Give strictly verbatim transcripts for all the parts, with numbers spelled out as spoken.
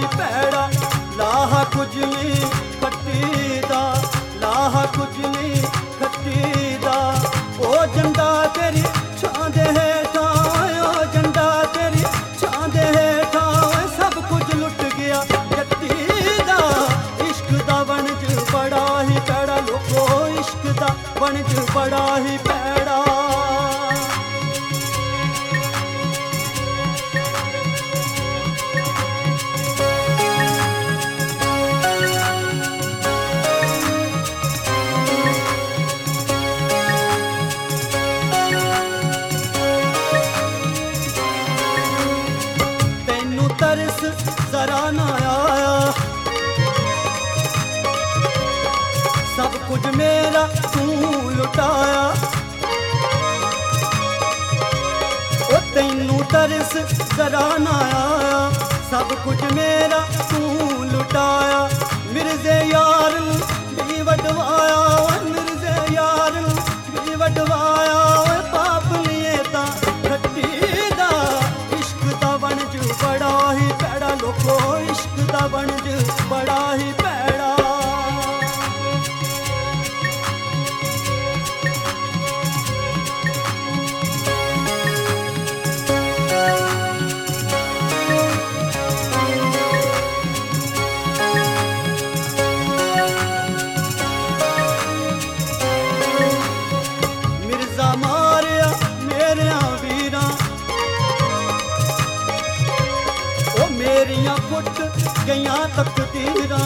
ਹੀ ਭੈੜਾ। ਲਾਹਾ ਕੁਝ ਨਹੀਂ ਖੱਟੀ ਦਾ, ਲਾਹਾ ਕੁਝ ਨਹੀਂ ਖੱਟੀ ਦਾ। ਉਹ ਜੰਡਾ ਤੇਰੀ ਛਾਂ ਦੇ ਹੇਠਾਂ, ਉਹ ਜੰਡਾ ਤੇਰੀ ਛਾਂ ਦੇ ਹੇਠਾਂ। ਸਭ ਕੁਝ ਲੁੱਟ ਗਿਆ ਜੱਟੀ ਦਾ। ਇਸ਼ਕ ਦਾ ਵਣਜ ਬੜਾ ਹੀ ਭੈੜਾ ਲੋਕੋ, ਇਸ਼ਕ ਦਾ ਵਣਜ ਬੜਾ ਹੀ ਭੈੜਾ। ਤਰਸ ਜ਼ਰਾ ਨਾ ਆਇਆ, ਸਭ ਕੁਝ ਮੇਰਾ ਤੂੰ ਲੁਟਾਇਆ। ਉਹ ਤੈਨੂੰ ਤਰਸ ਜ਼ਰਾ ਨਾ ਆਇਆ, ਸਭ ਕੁਝ ਮੇਰਾ ਤੂੰ ਲੁਟਾਇਆ। ਮਿਰਜ਼ੇ ਯਾਰ ਨੂੰ ਵੀ ਵਡਵਾਇਆ, ਮਿਰਜ਼ੇ ਯਾਰ ਨੂੰ ਵੀ ਵਡਵਾਇਆ। ਪਾਪ ਲੀਏ ਤਾਂ ਖੱਟੀ ਦਾ। ਇਸ਼ਕ ਦਾ ਵਣਜ ਬੜਾ ਹੀ ਭੈੜਾ ਲੋਕੋ, ਇਸ਼ਕ ਦਾ ਵਣਜ ਬੜਾ ਹੀ ਭੈੜਾ। ਮਿਰਜ਼ਾ ਮਾਰਿਆ ਮੇਰਿਆਂ ਵੀਰਾਂ, ਉਹ ਮੇਰੀਆਂ ਫੁੱਟ ਗਈਆਂ ਤਕਦੀਰਾਂ।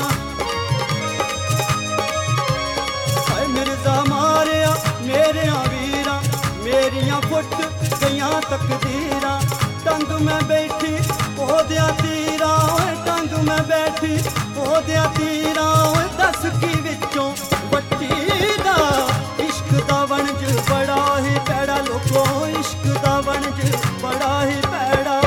ਹਾਏ ਮਿਰਜ਼ਾ ਮਾਰਿਆ ਮੇਰਿਆਂ ਵੀਰਾਂ, ਮੇਰੀਆਂ ਫੁੱਟ ਗਈਆਂ ਤਕਦੀਰਾਂ। ਟੰਗ ਮੈਂ ਬੈਠੀ ਉਹਦਿਆਂ ਤੀਰਾਂ, ਓਏ ਟੰਗ ਮੈਂ ਬੈਠੀ ਉਹਦਿਆਂ ਤੀਰਾਂ। ਓਏ ਦੱਸ ਕੀ ਵਿੱਚੋਂ ਵੱਟੀ ਦਾ। ਇਸ਼ਕ ਦਾ ਵਣਜ ਬੜਾ ਹੀ ਭੈੜਾ ਲੋਕੋ, ਇਸ਼ਕ ਦਾ ਵਣਜ ਬੜਾ ਹੀ ਭੈੜਾ।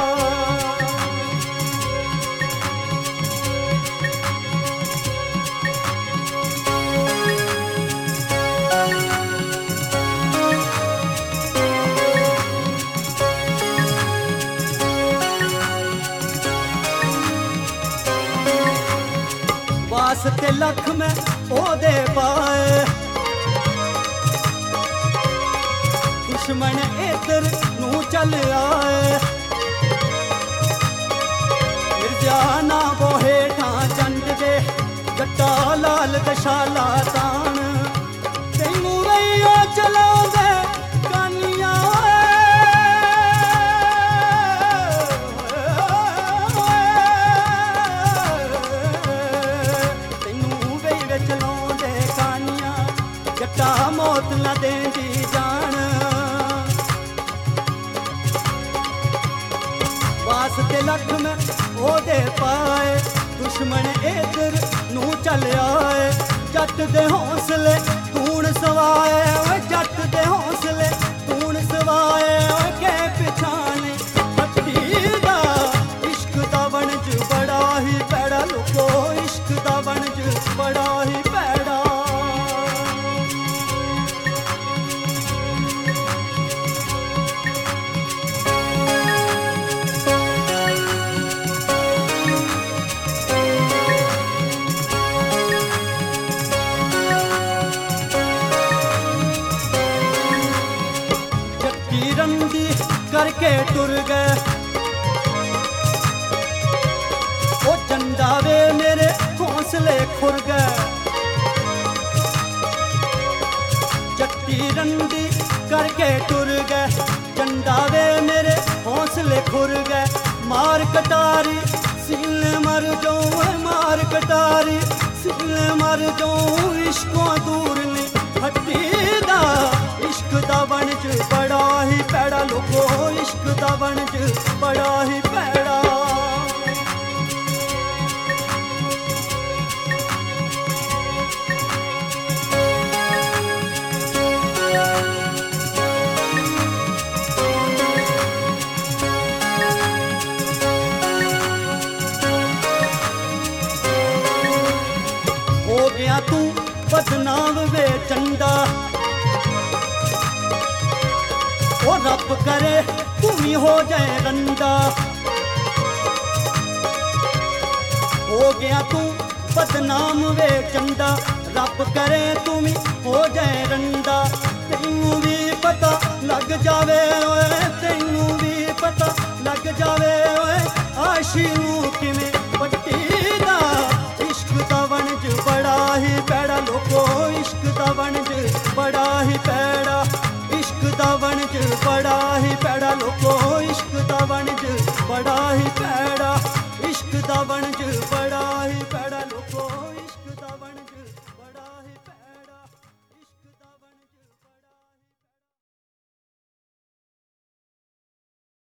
ਵਾਸਤੇ ਲੱਖ ਮੈਂ ਉਹਦੇ ਪਾਏ, ਦੁਸ਼ਮਣ ਇੱਧਰ ਨੂੰ ਚੱਲ ਆਏ। ਮਿਰਜ਼ਾ ਨਾ ਵੋ ਹੇਠਾਂ ਚੰਡ ਦੇ, ਜੱਟਾ ਲਾਲ ਦਸ਼ਾਲਾ ਤਾਣ। ਤੈਨੂੰ ਵਈਓ ਚਲਾਉਂਦੇ ਕਾਨੀਆਂ, ਚਲਾਉਂਦੇ ਕਾਨੀਆਂ। ਜੱਟਾ ਮੌਤ ਨਾ ਦੇਂਦੀ ਜਾਣ। ਵਾਸਤੇ ਲੱਖ ਮੈਂ ਉਹਦੇ ਪਾਏ, ਦੁਸ਼ਮਣ ਇੱਧਰ ਨੂੰ ਚੱਲ ਆਏ। ਜੱਟ ਦੇ ਹੌਸਲੇ ਤੂਣ ਸਵਾਏ, ਓਏ ਜੱਟ ਦੇ ਹੌਸਲੇ ਤੂਣ ਸਵਾਏ। ਓਏ ਕੇ ਪਛਾਣੇ ਫੱਟੀ ਦਾ। ਇਸ਼ਕ ਦਾ ਵਣਜ ਬੜਾ ਹੀ ਭੈੜਾ ਲੋਕੋ, ਇਸ਼ਕ ਦਾ ਵਣਜ ਬੜਾ ਹੀ ਭੈੜਾ। ਜੱਟੀ ਰੰਦੀ ਕਰਕੇ ਟੁਰ ਗਏ, ਉਹ ਜੰਡਾ ਵੇ ਮੇਰੇ ਹੌਸਲੇ ਖੁਰ ਗਏ। ਜੱਟੀ ਰੰਦੀ ਕਰਕੇ ਟੁਰ ਗਏ, ਜੰਡਾ ਵੇ ਮੇਰੇ ਹੌਸਲੇ ਖੁਰ ਗਏ। ਮਾਰ ਕਟਾਰੀ ਸੀਨੇ ਮਰ ਜਾਊ, ਮਾਰ ਕਟਾਰੀ ਸੀਨੇ ਮਰ ਜਾਊ। ਇਸ਼ਕੋਂ ਦੂਰ ਨਹੀਂ ਹੱਟੀ ਦਾ। ਇਸ਼ਕ ਦਾ ਵਣਜ ਬੜਾ ਹੀ ਭੈੜਾ ਲੋਕੋ, ਇਸ਼ਕ ਦਾ ਵਣਜ ਬੜਾ ਹੀ ਭੈੜਾ। ਹੋ ਗਿਆ ਤੂੰ ਬਦਨਾਮ ਵੇ ਚੰਡਾ, ਉਹ ਰੱਬ ਕਰੇ ਤੂੰ ਵੀ ਹੋ ਜਾਏ ਰੰਡਾ। ਹੋ ਗਿਆ ਤੂੰ ਬਦਨਾਮ ਵੇ ਚੰਡਾ ਰੱਬ ਕਰੇ ਤੂੰ ਵੀ ਹੋ ਜਾਏ ਰੰਡਾ ਤੈਨੂੰ ਵੀ ਪਤਾ ਲੱਗ ਜਾਵੇ ਓਏ ਤੈਨੂੰ ਵੀ ਪਤਾ ਲੱਗ ਜਾਵੇ ਓਏ ਆਸ਼ੀ ਨੂੰ ਕਿਵੇਂ ਪੱਟੀਦਾ ਇਸ਼ਕ ਦਾ ਵਣਜ ਬੜਾ ਹੀ ਪੈੜਾ ਲੋਕੋ ਇਸ਼ਕ ਦਾ ਵਣਜ ਬੜਾ ਹੀ ਪੈੜਾ ਇਸ਼ਕ ਦਾ ਵਣਜ ਬੜਾ ਹੀ ਪੈੜਾ ਲੋਕੋ ਇਸ਼ਕ ਦਾ ਵਣਜ ਬੜਾ ਹੀ ਪੈੜਾ ਇਸ਼ਕ ਦਾ ਵਣਜ ਬੜਾ